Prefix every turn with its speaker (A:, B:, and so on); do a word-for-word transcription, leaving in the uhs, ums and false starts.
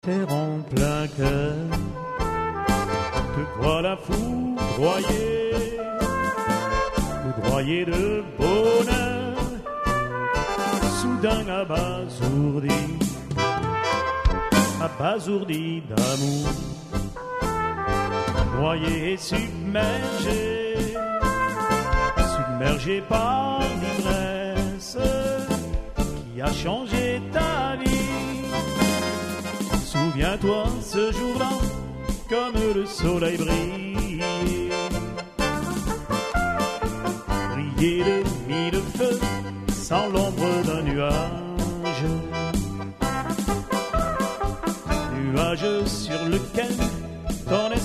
A: Terre en plein cœur, te voilà foudroyé, foudroyé de bonheur, soudain abasourdi, abasourdi d'amour, noyé et submergé, submergé par l'ivresse qui a changé ta vie. Souviens-toi ce jour-là, comme le soleil brille, briller de mille feux, sans l'ombre d'un nuage, nuage sur lequel ton